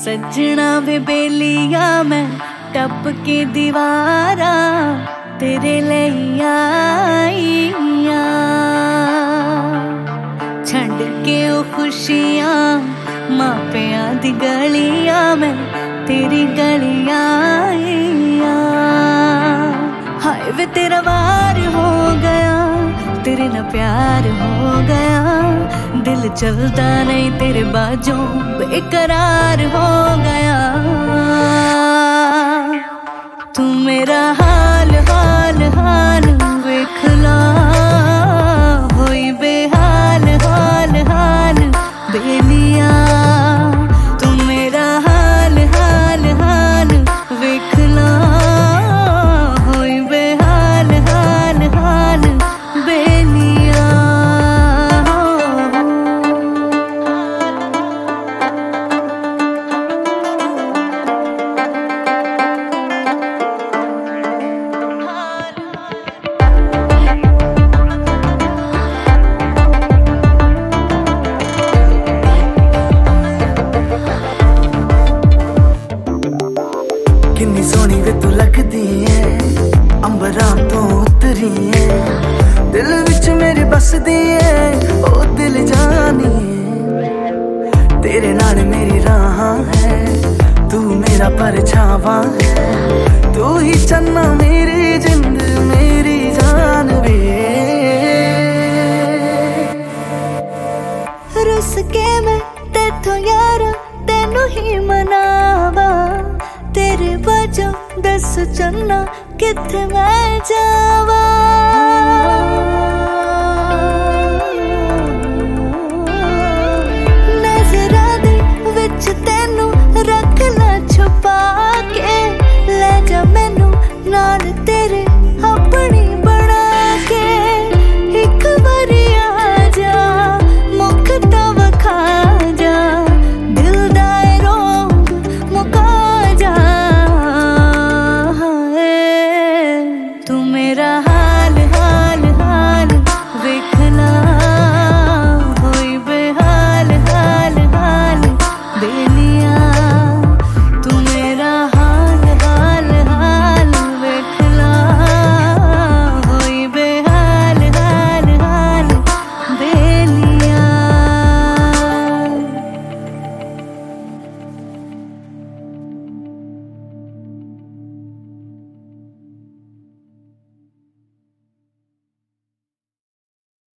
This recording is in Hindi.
सजना वे बेलिया मैं टप के दीवारा तेरे लिए आईया छंड के ओ खुशियां मापिया दी गलियां मैं तेरी गलियां आईया हाय वे तेरा वार हो गया तेरे ना प्यार हो गया दिल चलता नहीं तेरे बाजों बेकरार हो गया तू मेरा हाल हाल हाल वेख ला होई बेहाल हाल हाल बेलिया तू मेरा हाल हाल हाल वेख ला होई बेहाल हाल हाल बेलिया किन्नी सोहनी वे तू लगदी है अंबरां तो उतरी है दिल विच मेरे बसदी है ओ दिल जानी है तेरे नाल मेरी राहां है तू मेरा परछावां है तू ही चन्ना मेरी जिंद मेरी जान वे रुस के मैं तेथों यार तेनू ही मनावा तेरे वजह दस चन्ना किथे मैं जावा नजरा दे विच तेनू रख ला छुपा के ले जा मैनू नाल तेरे अपनी बना के एक बारी आ जा मुख ता वखा जा दिल दा रोग मुका जा तू मेरा